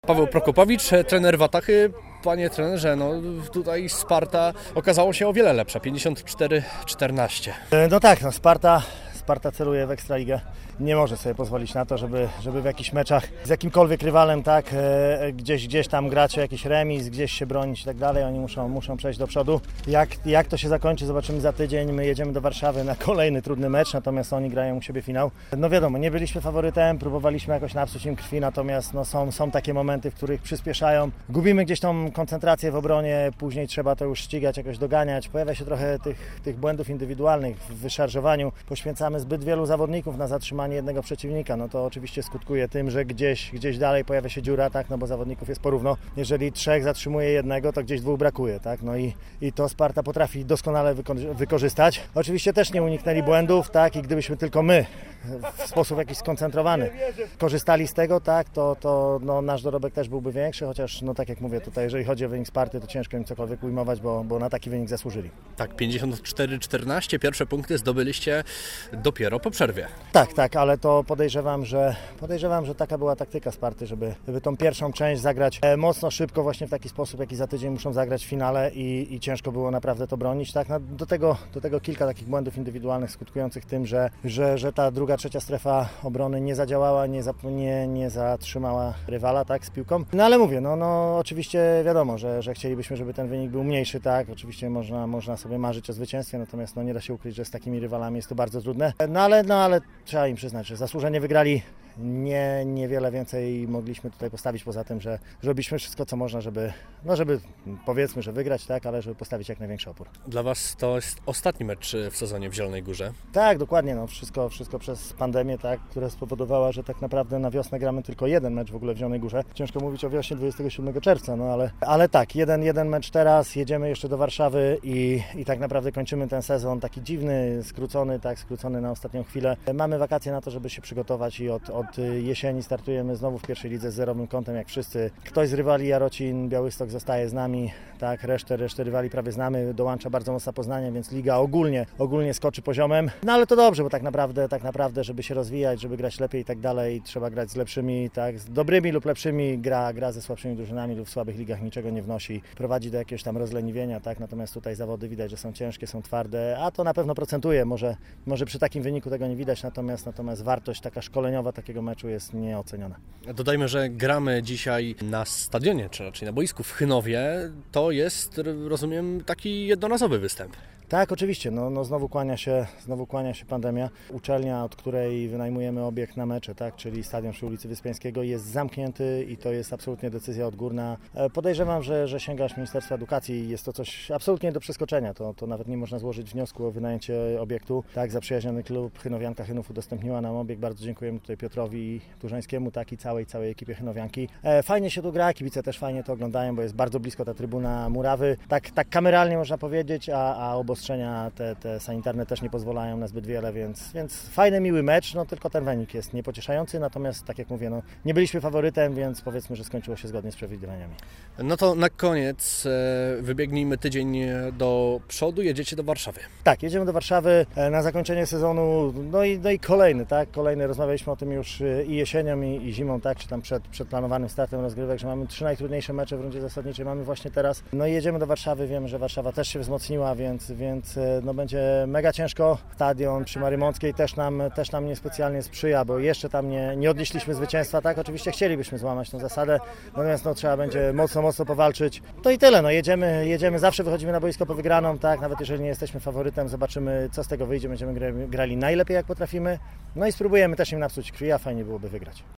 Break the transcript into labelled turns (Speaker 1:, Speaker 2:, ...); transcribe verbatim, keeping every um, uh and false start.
Speaker 1: Paweł Prokopowicz, trener Watachy. Panie trenerze, no tutaj Sparta okazało się o wiele lepsza, pięćdziesiąt cztery czternaście.
Speaker 2: No tak, no Sparta, Sparta celuje w Ekstraligę. Nie może sobie pozwolić na to, żeby, żeby w jakichś meczach z jakimkolwiek rywalem, tak, e, gdzieś, gdzieś tam grać o jakiś remis, gdzieś się bronić i tak dalej. Oni muszą, muszą przejść do przodu. Jak, jak to się zakończy, zobaczymy za tydzień. My jedziemy do Warszawy na kolejny trudny mecz, natomiast oni grają u siebie finał. No wiadomo, nie byliśmy faworytem, próbowaliśmy jakoś napsuć im krwi, natomiast no, są, są takie momenty, w których przyspieszają. Gubimy gdzieś tą koncentrację w obronie, później trzeba to już ścigać, jakoś doganiać. Pojawia się trochę tych, tych błędów indywidualnych w wyszarżowaniu. Poświęcamy zbyt wielu zawodników na zatrzymanie jednego przeciwnika, no to oczywiście skutkuje tym, że gdzieś, gdzieś dalej pojawia się dziura, tak, no bo zawodników jest porówno. Jeżeli trzech zatrzymuje jednego, to gdzieś dwóch brakuje, tak, no i, i to Sparta potrafi doskonale wyko- wykorzystać. Oczywiście też nie uniknęli błędów, tak, i gdybyśmy tylko my w sposób jakiś skoncentrowany korzystali z tego, tak, to, to no, nasz dorobek też byłby większy, chociaż, no tak jak mówię tutaj, jeżeli chodzi o wynik Sparty, to ciężko im cokolwiek ujmować, bo, bo na taki wynik zasłużyli.
Speaker 1: Tak, pięćdziesiąt cztery czternaście, pierwsze punkty zdobyliście dopiero po przerwie.
Speaker 2: Tak, tak, ale to podejrzewam, że podejrzewam, że taka była taktyka Sparty, żeby, żeby tą pierwszą część zagrać mocno, szybko, właśnie w taki sposób, jaki za tydzień muszą zagrać w finale i, i ciężko było naprawdę to bronić. Tak? No, do, tego, do tego kilka takich błędów indywidualnych skutkujących tym, że, że, że ta druga, trzecia strefa obrony nie zadziałała, nie, zap, nie, nie zatrzymała rywala, tak, z piłką. No ale mówię, no, no oczywiście wiadomo, że, że chcielibyśmy, żeby ten wynik był mniejszy, tak, oczywiście można, można sobie marzyć o zwycięstwie, natomiast no, nie da się ukryć, że z takimi rywalami jest to bardzo trudne. No ale, no, ale trzeba im przyznać, że zasłużenie wygrali. Nie, niewiele więcej mogliśmy tutaj postawić poza tym, że robiliśmy wszystko, co można, żeby, no żeby powiedzmy, że wygrać, tak, ale żeby postawić jak największy opór.
Speaker 1: Dla Was to jest ostatni mecz w sezonie w Zielonej Górze.
Speaker 2: Tak, dokładnie, no wszystko, wszystko przez pandemię, tak, która spowodowała, że tak naprawdę na wiosnę gramy tylko jeden mecz w ogóle w Zielonej Górze. Ciężko mówić o wiośnie dwudziestego siódmego czerwca, no ale, ale tak, jeden, jeden mecz teraz, jedziemy jeszcze do Warszawy i, i tak naprawdę kończymy ten sezon taki dziwny, skrócony, tak, skrócony na ostatnią chwilę. Mamy wakacje na to, żeby się przygotować i od, od jesieni startujemy znowu w pierwszej lidze z zerowym kątem, jak wszyscy. Ktoś z rywali Jarocin, Białystok zostaje z nami, tak, resztę, resztę rywali prawie znamy, dołącza bardzo mocno Poznania, więc liga ogólnie, ogólnie skoczy poziomem. No ale to dobrze, bo tak naprawdę, tak naprawdę, żeby się rozwijać, żeby grać lepiej i tak dalej, trzeba grać z lepszymi, tak, z dobrymi lub lepszymi, gra, gra ze słabszymi drużynami lub w słabych ligach niczego nie wnosi, prowadzi do jakiegoś tam rozleniwienia, tak, natomiast tutaj zawody widać, że są ciężkie, są twarde, a to na pewno procentuje, może, może przy takim wyniku tego nie widać, natomiast, natomiast wartość taka szkoleniowa takiego meczu jest nieoceniona.
Speaker 1: Dodajmy, że gramy dzisiaj na stadionie, czy raczej na boisku w Chynowie. To jest, rozumiem, taki jednorazowy występ.
Speaker 2: Tak, oczywiście. No, no znowu kłania się, znowu kłania się pandemia. Uczelnia, od której wynajmujemy obiekt na mecze, tak, czyli stadion przy ulicy Wyspiańskiego, jest zamknięty i to jest absolutnie decyzja odgórna. Podejrzewam, że, że sięga aż Ministerstwa Edukacji. Jest to coś absolutnie do przeskoczenia. To, to nawet nie można złożyć wniosku o wynajęcie obiektu. Tak, zaprzyjaźniony klub Chynowianka Chynów udostępniła nam obiekt. Bardzo dziękujemy tutaj Piotrowi Turzańskiemu, tak, i całej, całej ekipie Chynowianki. Fajnie się tu gra, kibice też fajnie to oglądają, bo jest bardzo blisko ta trybuna murawy. Tak, tak kameralnie można powiedzieć, a, a obostrzenia Te, te sanitarne też nie pozwalają na zbyt wiele, więc, więc fajny, miły mecz, no tylko ten wynik jest niepocieszający, natomiast tak jak mówię, no, nie byliśmy faworytem, więc powiedzmy, że skończyło się zgodnie z przewidywaniami.
Speaker 1: No to na koniec e, wybiegnijmy tydzień do przodu, jedziecie do Warszawy.
Speaker 2: Tak, jedziemy do Warszawy na zakończenie sezonu, no i, no i kolejny, tak, kolejny, rozmawialiśmy o tym już i jesienią, i, i zimą, tak, czy tam przed, przed planowanym startem rozgrywek, że mamy trzy najtrudniejsze mecze w rundzie zasadniczej, mamy właśnie teraz, no i jedziemy do Warszawy, wiemy, że Warszawa też się wzmocniła, więc, więc no będzie mega ciężko. Stadion przy Marymąckiej też nam, też nam niespecjalnie sprzyja, bo jeszcze tam nie, nie odnieśliśmy zwycięstwa, tak, oczywiście chcielibyśmy złamać tą zasadę, natomiast no, trzeba będzie mocno, mocno powalczyć. To i tyle, no jedziemy, jedziemy, zawsze wychodzimy na boisko po wygraną, tak, nawet jeżeli nie jesteśmy faworytem, zobaczymy, co z tego wyjdzie, będziemy grali najlepiej jak potrafimy, no i spróbujemy też im napsuć krwi, a fajnie byłoby wygrać.